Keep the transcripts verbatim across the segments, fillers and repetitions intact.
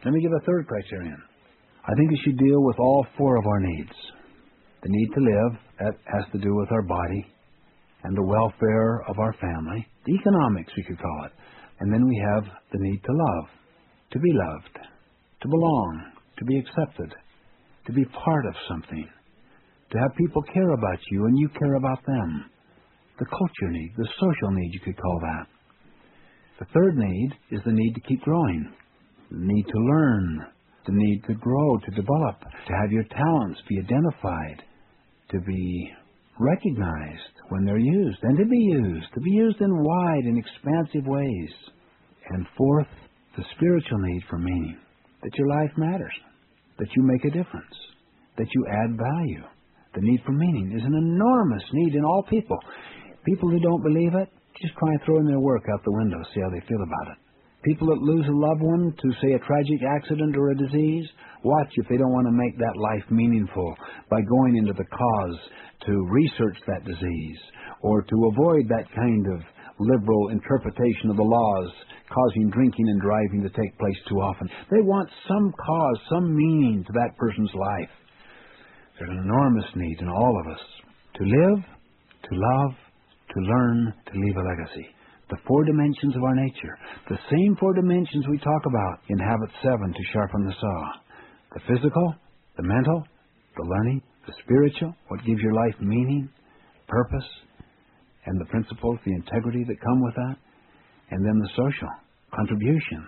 Let me give a third criterion. I think it should deal with all four of our needs. The need to live, that has to do with our body and the welfare of our family. The economics, we could call it. And then we have the need to love, to be loved, to belong, to be accepted, to be part of something, to have people care about you and you care about them. The culture need, the social need, you could call that. The third need is the need to keep growing, the need to learn, the need to grow, to develop, to have your talents be identified, to be recognized when they're used, and to be used, to be used in wide and expansive ways. And fourth, the spiritual need for meaning, that your life matters, that you make a difference, that you add value. The need for meaning is an enormous need in all people. People who don't believe it, just try throwing their work out the window, see how they feel about it. People that lose a loved one to, say, a tragic accident or a disease, watch if they don't want to make that life meaningful by going into the cause to research that disease or to avoid that kind of liberal interpretation of the laws causing drinking and driving to take place too often. They want some cause, some meaning to that person's life. There's an enormous need in all of us to live, to love, to learn, to leave a legacy. The four dimensions of our nature, the same four dimensions we talk about in Habit seven to sharpen the saw. The physical, the mental, the learning, the spiritual, what gives your life meaning, purpose, and the principles, the integrity that come with that. And then the social, contribution,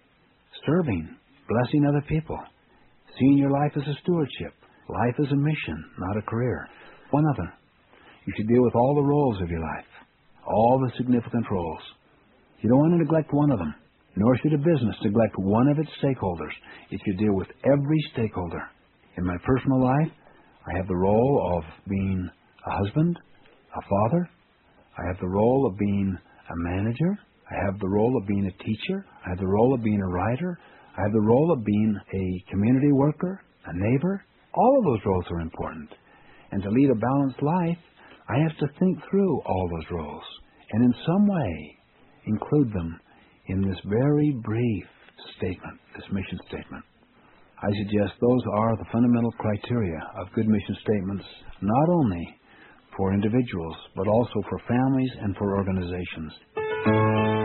serving, blessing other people, seeing your life as a stewardship, life as a mission, not a career. One other, you should deal with all the roles of your life, all the significant roles. You don't want to neglect one of them, nor should a business neglect one of its stakeholders. It should deal with every stakeholder. In my personal life, I have the role of being a husband, a father. I have the role of being a manager. I have the role of being a teacher. I have the role of being a writer. I have the role of being a community worker, a neighbor. All of those roles are important. And to lead a balanced life, I have to think through all those roles and in some way include them in this very brief statement, this mission statement. I suggest those are the fundamental criteria of good mission statements, not only for individuals, but also for families and for organizations.